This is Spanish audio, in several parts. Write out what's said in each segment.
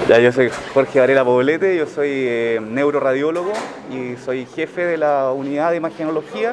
Ya, yo soy Jorge Varela Poblete, yo soy neuroradiólogo y soy jefe de la unidad de imagenología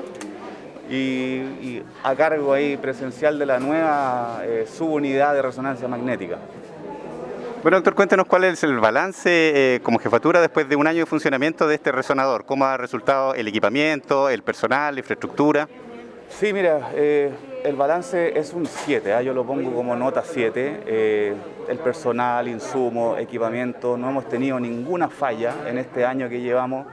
y a cargo ahí presencial de la nueva subunidad de resonancia magnética. Bueno, doctor, cuéntenos cuál es el balance como jefatura después de un año de funcionamiento de este resonador. ¿Cómo ha resultado el equipamiento, el personal, la infraestructura? Sí, mira, el balance es un 7, yo lo pongo como nota 7. El personal, insumo, equipamiento, no hemos tenido ninguna falla en este año que llevamos.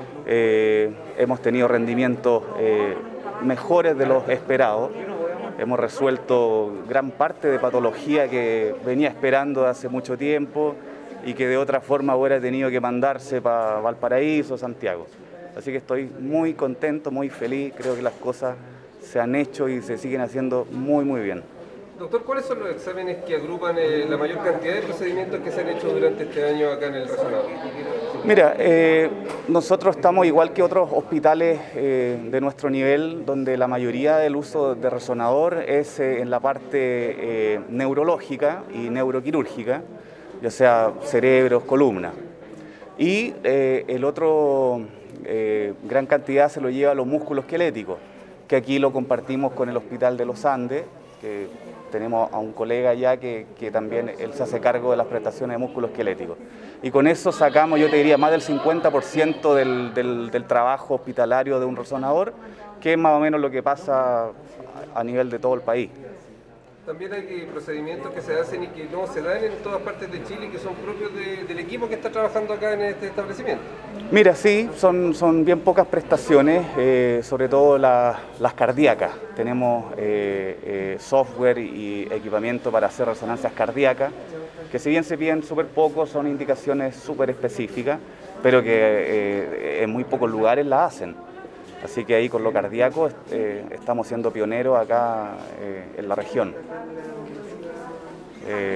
Hemos tenido rendimientos mejores de los esperados. Hemos resuelto gran parte de patología que venía esperando hace mucho tiempo y que de otra forma hubiera tenido que mandarse para Valparaíso, Santiago. Así que estoy muy contento, muy feliz, creo que las cosas se han hecho y se siguen haciendo muy bien. Doctor, ¿cuáles son los exámenes que agrupan la mayor cantidad de procedimientos que se han hecho durante este año acá en el resonador? Mira, nosotros estamos igual que otros hospitales de nuestro nivel, donde la mayoría del uso de resonador es en la parte neurológica y neuroquirúrgica, ya sea cerebros, columna. Y el otro gran cantidad se lo lleva a los músculos esqueléticos, que aquí lo compartimos con el Hospital de los Andes, que tenemos a un colega allá que también él se hace cargo de las prestaciones de músculos esqueléticos. Y con eso sacamos, yo te diría, más del 50% del trabajo hospitalario de un resonador, que es más o menos lo que pasa a nivel de todo el país. También hay procedimientos que se hacen y que no se dan en todas partes de Chile, que son propios del equipo que está trabajando acá en este establecimiento. Mira, sí, son bien pocas prestaciones, sobre todo las cardíacas. Tenemos software y equipamiento para hacer resonancias cardíacas, que si bien se piden súper poco, son indicaciones súper específicas, pero que en muy pocos lugares la hacen. Así que ahí con lo cardíaco estamos siendo pioneros acá en la región.